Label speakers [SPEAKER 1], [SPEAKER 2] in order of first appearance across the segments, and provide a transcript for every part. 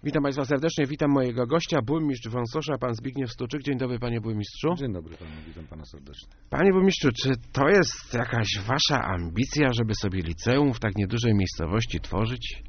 [SPEAKER 1] Witam Państwa serdecznie, witam mojego gościa, burmistrz Wąsosza, pan Zbigniew Stuczyk. Dzień dobry, panie burmistrzu.
[SPEAKER 2] Dzień dobry panu, witam pana serdecznie.
[SPEAKER 1] Panie burmistrzu, czy to jest jakaś wasza ambicja, żeby sobie liceum w tak niedużej miejscowości tworzyć?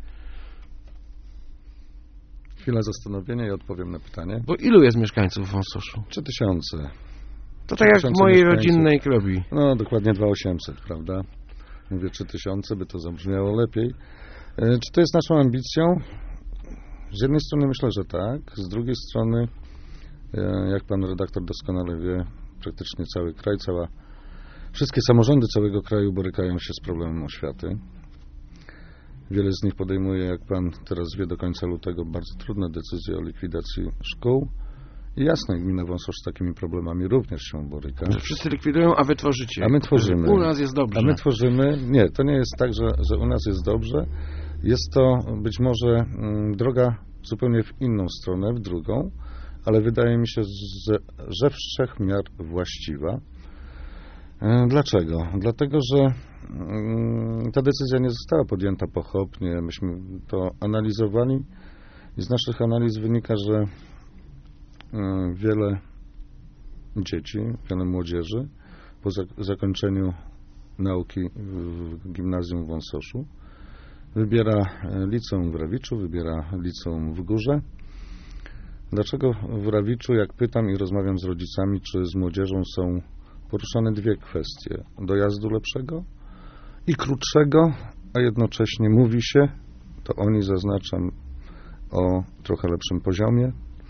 [SPEAKER 2] Chwila zastanowienia i odpowiem na pytanie.
[SPEAKER 1] Bo ilu jest mieszkańców w Wąsoszu?
[SPEAKER 2] 3000.
[SPEAKER 1] To tak jak w mojej rodzinnej Krobi.
[SPEAKER 2] No, dokładnie 2800, prawda? Mówię 3000, by to zabrzmiało lepiej. Czy to jest naszą ambicją? Z jednej strony myślę, że tak. Z drugiej strony, jak pan redaktor doskonale wie, praktycznie cały kraj, wszystkie samorządy całego kraju borykają się z problemem oświaty. Wiele z nich podejmuje, jak pan teraz wie, do końca lutego bardzo trudne decyzje o likwidacji szkół. I jasne, gmina Wąsosz z takimi problemami również się boryka.
[SPEAKER 1] Wszyscy likwidują, a wy tworzycie.
[SPEAKER 2] A my tworzymy.
[SPEAKER 1] U nas jest dobrze.
[SPEAKER 2] A my tworzymy. Nie, to nie jest tak, że u nas jest dobrze. Jest to być może droga zupełnie w inną stronę, w drugą, ale wydaje mi się, że wszech miar właściwa. Dlaczego? Dlatego, że ta decyzja nie została podjęta pochopnie. Myśmy to analizowali i z naszych analiz wynika, że wiele dzieci, wiele młodzieży po zakończeniu nauki w gimnazjum w Wąsoszu wybiera liceum w Rawiczu, wybiera liceum w Górze. Dlaczego w Rawiczu, jak pytam i rozmawiam z rodzicami czy z młodzieżą, są poruszane dwie kwestie. Dojazdu lepszego i krótszego, a jednocześnie mówi się, to oni zaznaczam, o trochę lepszym poziomie.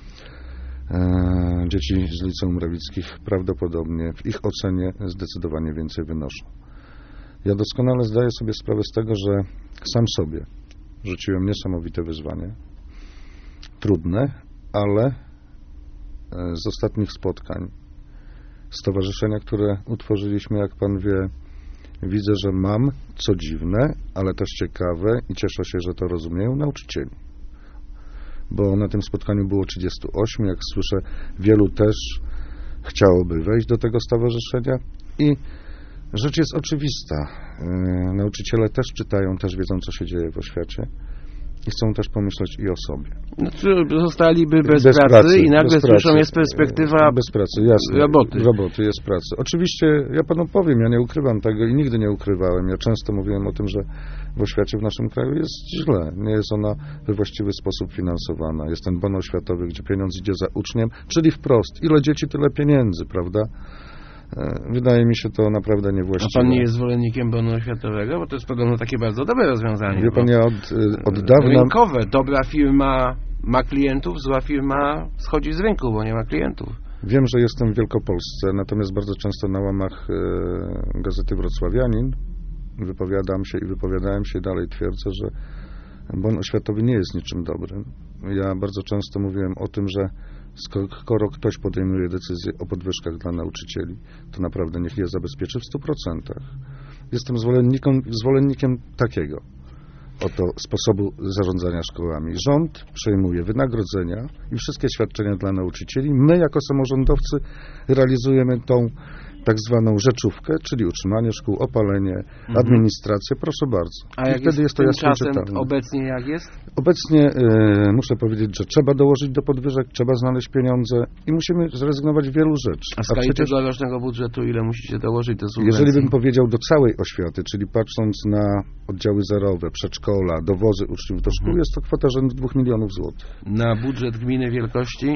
[SPEAKER 2] Dzieci z liceum rawickich prawdopodobnie w ich ocenie zdecydowanie więcej wynoszą. Ja doskonale zdaję sobie sprawę z tego, że sam sobie rzuciłem niesamowite wyzwanie, trudne, ale z ostatnich spotkań stowarzyszenia, które utworzyliśmy, jak pan wie, widzę, że mam, co dziwne, ale też ciekawe i cieszę się, że to rozumieją, nauczycieli. Bo na tym spotkaniu było 38, jak słyszę, wielu też chciałoby wejść do tego stowarzyszenia i rzecz jest oczywista. Nauczyciele też czytają, też wiedzą, co się dzieje w oświacie i chcą też pomyśleć i o sobie.
[SPEAKER 1] Znaczy, zostaliby bez pracy i nagle słyszą, jest perspektywa
[SPEAKER 2] bez pracy, jasne, roboty, jest pracy. Oczywiście, ja panu powiem, ja nie ukrywam tego i nigdy nie ukrywałem. Ja często mówiłem o tym, że w oświacie w naszym kraju jest źle. Nie jest ona we właściwy sposób finansowana. Jest ten bon oświatowy, gdzie pieniądz idzie za uczniem, czyli wprost. Ile dzieci, tyle pieniędzy, prawda? Wydaje mi się to naprawdę niewłaściwe.
[SPEAKER 1] A pan nie jest zwolennikiem bonu oświatowego? Bo to jest podobno takie bardzo dobre rozwiązanie.
[SPEAKER 2] Wie pan, ja od dawna...
[SPEAKER 1] Rynkowe. Dobra firma ma klientów, zła firma schodzi z rynku, bo nie ma klientów.
[SPEAKER 2] Wiem, że jestem w Wielkopolsce, natomiast bardzo często na łamach Gazety Wrocławianin wypowiadałem się i dalej twierdzę, że bon oświatowy nie jest niczym dobrym. Ja bardzo często mówiłem o tym, że skoro ktoś podejmuje decyzję o podwyżkach dla nauczycieli, to naprawdę niech je zabezpieczy w 100%. Jestem zwolennikiem takiego oto sposobu zarządzania szkołami. Rząd przejmuje wynagrodzenia i wszystkie świadczenia dla nauczycieli. My jako samorządowcy realizujemy tą tak zwaną rzeczówkę, czyli utrzymanie szkół, opalenie, administrację, proszę bardzo.
[SPEAKER 1] A jak
[SPEAKER 2] wtedy jest to jasno
[SPEAKER 1] czytelne. Obecnie jak jest?
[SPEAKER 2] Obecnie muszę powiedzieć, że trzeba dołożyć do podwyżek, trzeba znaleźć pieniądze i musimy zrezygnować z wielu rzeczy.
[SPEAKER 1] A skali tegorocznego budżetu ile musicie dołożyć do subwencji?
[SPEAKER 2] Jeżeli bym powiedział do całej oświaty, czyli patrząc na oddziały zerowe, przedszkola, dowozy uczniów do szkół, jest to kwota rzędu 2 milionów złotych.
[SPEAKER 1] Na budżet gminy wielkości?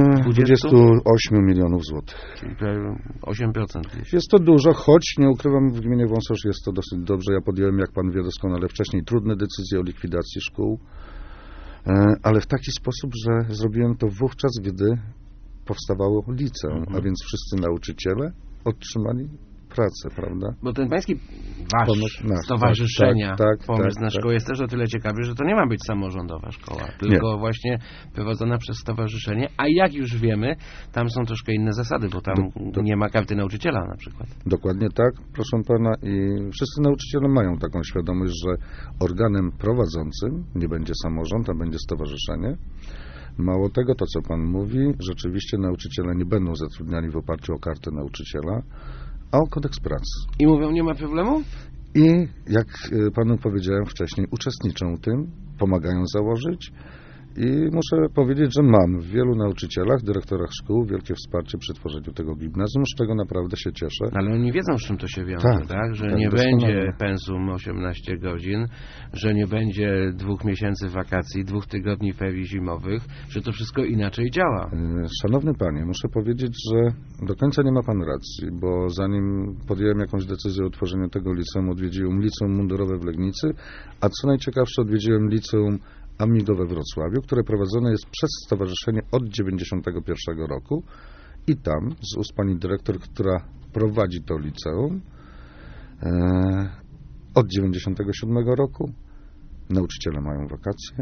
[SPEAKER 2] 28 milionów złotych.
[SPEAKER 1] Czyli prawie 8%.
[SPEAKER 2] Jest to dużo, choć nie ukrywam, w gminie Wąsosz jest to dosyć dobrze. Ja podjąłem, jak pan wie doskonale wcześniej, trudne decyzje o likwidacji szkół, ale w taki sposób, że zrobiłem to wówczas, gdy powstawało liceum, a więc wszyscy nauczyciele otrzymali pracę, prawda?
[SPEAKER 1] Bo ten pański stowarzyszenia pomysł na szkołę jest też o tyle ciekawy, że to nie ma być samorządowa szkoła, tylko właśnie prowadzona przez stowarzyszenie, a jak już wiemy, tam są troszkę inne zasady, bo tam nie ma karty nauczyciela na przykład.
[SPEAKER 2] Dokładnie tak, proszę pana, i wszyscy nauczyciele mają taką świadomość, że organem prowadzącym nie będzie samorząd, a będzie stowarzyszenie. Mało tego, to co pan mówi, rzeczywiście nauczyciele nie będą zatrudniani w oparciu o kartę nauczyciela, a o kodeks pracy.
[SPEAKER 1] I mówią, nie ma problemu?
[SPEAKER 2] I jak panu powiedziałem wcześniej, uczestniczą w tym, pomagają założyć I muszę powiedzieć, że mam w wielu nauczycielach, dyrektorach szkół wielkie wsparcie przy tworzeniu tego gimnazjum, z czego naprawdę się cieszę.
[SPEAKER 1] Ale oni wiedzą, z czym to się wiąże, tak? Że nie będzie pensum 18 godzin, że nie będzie 2 miesięcy wakacji, 2 tygodni ferii zimowych, że to wszystko inaczej działa.
[SPEAKER 2] Szanowny panie, muszę powiedzieć, że do końca nie ma pan racji, bo zanim podjąłem jakąś decyzję o utworzeniu tego liceum, odwiedziłem liceum mundurowe w Legnicy, a co najciekawsze, odwiedziłem liceum Amigo we Wrocławiu, które prowadzone jest przez stowarzyszenie od 1991 roku i tam z ust pani dyrektor, która prowadzi to liceum od 1997 roku. Nauczyciele mają wakacje.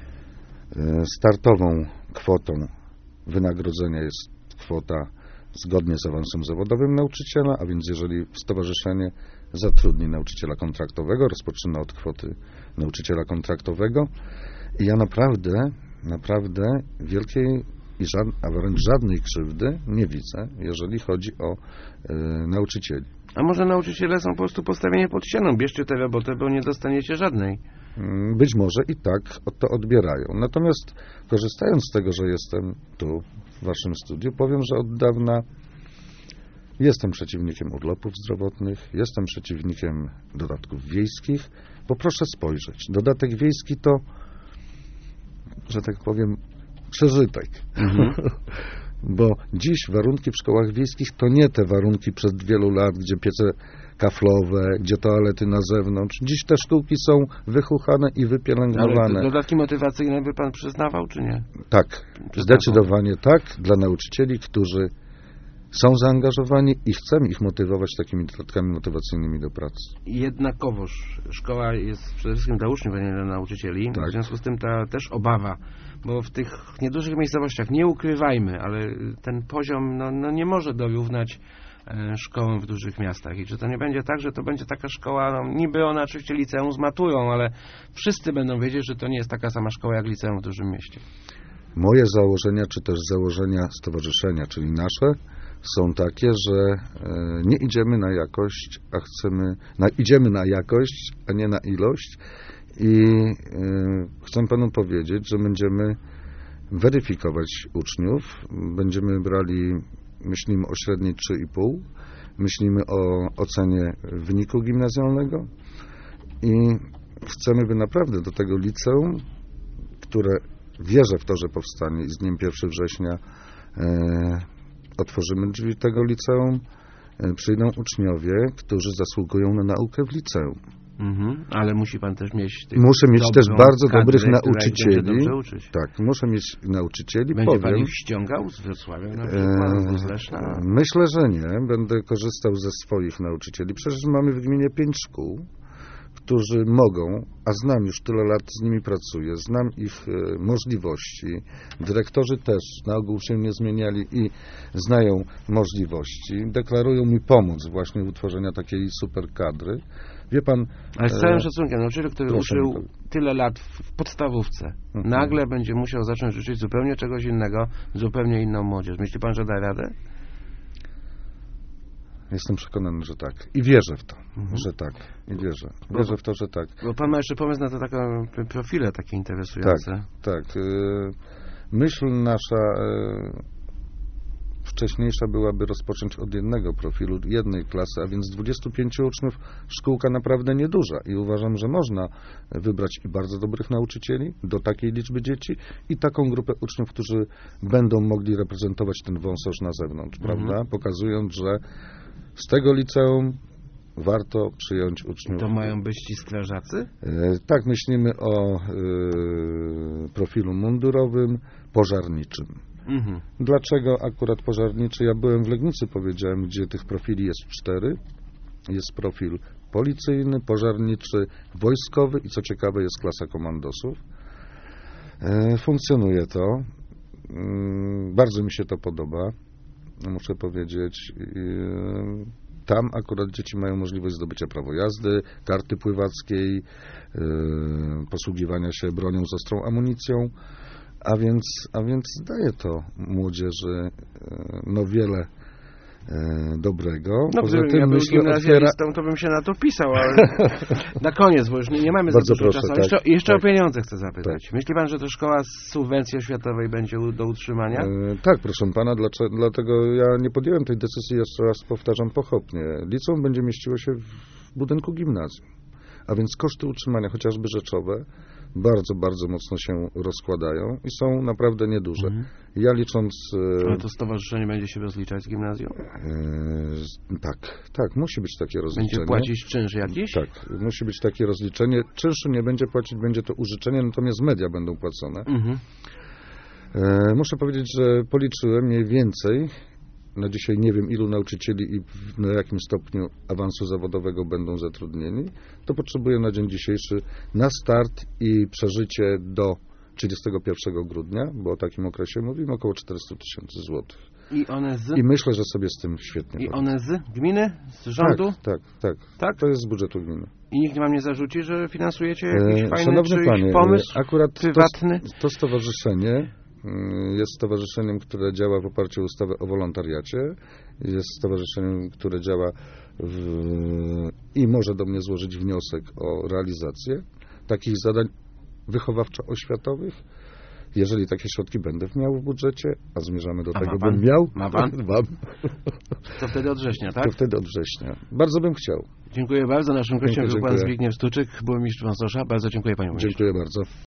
[SPEAKER 2] Startową kwotą wynagrodzenia jest kwota zgodnie z awansem zawodowym nauczyciela, a więc jeżeli stowarzyszenie zatrudni nauczyciela kontraktowego, rozpoczyna od kwoty nauczyciela kontraktowego. I ja naprawdę wielkiej a wręcz żadnej krzywdy nie widzę, jeżeli chodzi o nauczycieli.
[SPEAKER 1] A może nauczyciele są po prostu postawieni pod ścianą? Bierzcie tę robotę, bo nie dostaniecie żadnej.
[SPEAKER 2] Być może i tak to odbierają. Natomiast korzystając z tego, że jestem tu w waszym studiu, powiem, że od dawna jestem przeciwnikiem urlopów zdrowotnych, jestem przeciwnikiem dodatków wiejskich, bo proszę spojrzeć, dodatek wiejski to, że tak powiem, przeżytek. Bo dziś warunki w szkołach wiejskich to nie te warunki przed wielu lat, gdzie piece kaflowe, gdzie toalety na zewnątrz. Dziś te szkółki są wychuchane i wypielęgnowane.
[SPEAKER 1] Ale dodatki motywacyjne by pan przyznawał, czy nie?
[SPEAKER 2] Tak, zdecydowanie tak, dla nauczycieli, którzy są zaangażowani i chcemy ich motywować takimi dodatkami motywacyjnymi do pracy.
[SPEAKER 1] Jednakowoż szkoła jest przede wszystkim dla uczniów, a nie dla nauczycieli.
[SPEAKER 2] Tak.
[SPEAKER 1] W związku z tym ta też obawa, bo w tych niedużych miejscowościach, nie ukrywajmy, ale ten poziom nie może dorównać szkołom w dużych miastach. I czy to nie będzie tak, że to będzie taka szkoła, niby ona oczywiście liceum z maturą, ale wszyscy będą wiedzieć, że to nie jest taka sama szkoła jak liceum w dużym mieście.
[SPEAKER 2] Moje założenia, czy też założenia stowarzyszenia, czyli nasze, są takie, że nie idziemy na jakość, a idziemy na jakość, a nie na ilość. I chcę panu powiedzieć, że będziemy weryfikować uczniów, będziemy brali, myślimy o średniej 3,5, myślimy o ocenie wyniku gimnazjalnego i chcemy, by naprawdę do tego liceum, które wierzę w to, że powstanie i z dniem 1 września otworzymy drzwi tego liceum, przyjdą uczniowie, którzy zasługują na naukę w liceum.
[SPEAKER 1] Ale musi pan też mieć
[SPEAKER 2] muszę mieć też bardzo dobrych
[SPEAKER 1] kadrę,
[SPEAKER 2] nauczycieli. Tak, muszę mieć nauczycieli.
[SPEAKER 1] Będzie pan ich ściągał z Wrocławia na przykład, z Leszna?
[SPEAKER 2] Myślę, że nie. Będę korzystał ze swoich nauczycieli. Przecież mamy w gminie 5 szkół, którzy mogą, a znam już tyle lat, z nimi pracuję, znam ich możliwości. Dyrektorzy też na ogół się nie zmieniali i znają możliwości. Deklarują mi pomoc właśnie w utworzeniu takiej super kadry. Wie pan...
[SPEAKER 1] Ale z całym szacunkiem, nauczyciel, który uczył tyle lat w podstawówce, nagle będzie musiał zacząć uczyć zupełnie czegoś innego, zupełnie inną młodzież. Myśli pan, że da radę?
[SPEAKER 2] Jestem przekonany, że tak. I wierzę w to, że tak. I wierzę. Wierzę w to, że tak.
[SPEAKER 1] Bo pan ma jeszcze pomysł na to takie profile takie interesujące.
[SPEAKER 2] Tak. Myśl nasza wcześniejsza byłaby rozpocząć od jednego profilu, jednej klasy, a więc 25 uczniów, szkółka naprawdę nieduża i uważam, że można wybrać i bardzo dobrych nauczycieli do takiej liczby dzieci i taką grupę uczniów, którzy będą mogli reprezentować ten wąsosz na zewnątrz, prawda? Pokazując, że z tego liceum warto przyjąć uczniów.
[SPEAKER 1] To mają być ci strażacy?
[SPEAKER 2] Tak, myślimy o profilu mundurowym, pożarniczym. Dlaczego akurat pożarniczy? Ja byłem w Legnicy, powiedziałem, gdzie tych profili jest 4. Jest profil policyjny, pożarniczy, wojskowy i co ciekawe jest klasa komandosów. Funkcjonuje to. Bardzo mi się to podoba, muszę powiedzieć. Tam akurat dzieci mają możliwość zdobycia prawa jazdy, karty pływackiej, posługiwania się bronią z ostrą amunicją. A więc daje to młodzieży wiele dobrego.
[SPEAKER 1] No,
[SPEAKER 2] Poza
[SPEAKER 1] gdybym
[SPEAKER 2] tym
[SPEAKER 1] ja był
[SPEAKER 2] myślę,
[SPEAKER 1] gimnazjalistą, to bym się na to pisał, ale na koniec, bo już nie mamy za
[SPEAKER 2] Bardzo
[SPEAKER 1] dużo
[SPEAKER 2] proszę,
[SPEAKER 1] czasu.
[SPEAKER 2] tak,
[SPEAKER 1] Jeszcze
[SPEAKER 2] tak.
[SPEAKER 1] o pieniądze chcę zapytać. Myśli pan, że to szkoła z subwencji oświatowej będzie do utrzymania?
[SPEAKER 2] Tak, proszę pana, dlatego ja nie podjąłem tej decyzji, jeszcze raz powtarzam, pochopnie. Liceum będzie mieściło się w budynku gimnazjum, a więc koszty utrzymania, chociażby rzeczowe, bardzo, bardzo mocno się rozkładają i są naprawdę nieduże. Ja licząc...
[SPEAKER 1] Ale to stowarzyszenie będzie się rozliczać z gimnazjum?
[SPEAKER 2] Tak, musi być takie rozliczenie.
[SPEAKER 1] Będzie płacić czynsz jakiś?
[SPEAKER 2] Tak, musi być takie rozliczenie. Czynszu nie będzie płacić, będzie to użyczenie, natomiast media będą płacone. Muszę powiedzieć, że policzyłem mniej więcej, na dzisiaj nie wiem ilu nauczycieli i na jakim stopniu awansu zawodowego będą zatrudnieni, to potrzebuję na dzień dzisiejszy na start i przeżycie do 31 grudnia, bo o takim okresie mówimy, około 400 000 złotych.
[SPEAKER 1] I one z?
[SPEAKER 2] I myślę, że sobie z tym świetnie
[SPEAKER 1] I one z gminy? Z rządu?
[SPEAKER 2] Tak. To jest z budżetu gminy.
[SPEAKER 1] I nikt wam nie zarzuci, że finansujecie jakiś fajny
[SPEAKER 2] Szanowny panie,
[SPEAKER 1] pomysł
[SPEAKER 2] akurat
[SPEAKER 1] prywatny?
[SPEAKER 2] To stowarzyszenie jest stowarzyszeniem, które działa w oparciu o ustawę o wolontariacie. Jest stowarzyszeniem, które działa i może do mnie złożyć wniosek o realizację takich zadań wychowawczo-oświatowych. Jeżeli takie środki będę miał w budżecie, a zmierzamy do tego, bym miał.
[SPEAKER 1] Ma pan?
[SPEAKER 2] Mam.
[SPEAKER 1] To wtedy od września, tak?
[SPEAKER 2] To wtedy od września. Bardzo bym chciał.
[SPEAKER 1] Dziękuję bardzo. Naszym gościem był pan
[SPEAKER 2] Dziękuję.
[SPEAKER 1] Zbigniew Stuczyk, burmistrz Wąsosza. Bardzo dziękuję panie burmistrzu.
[SPEAKER 2] Dziękuję bardzo.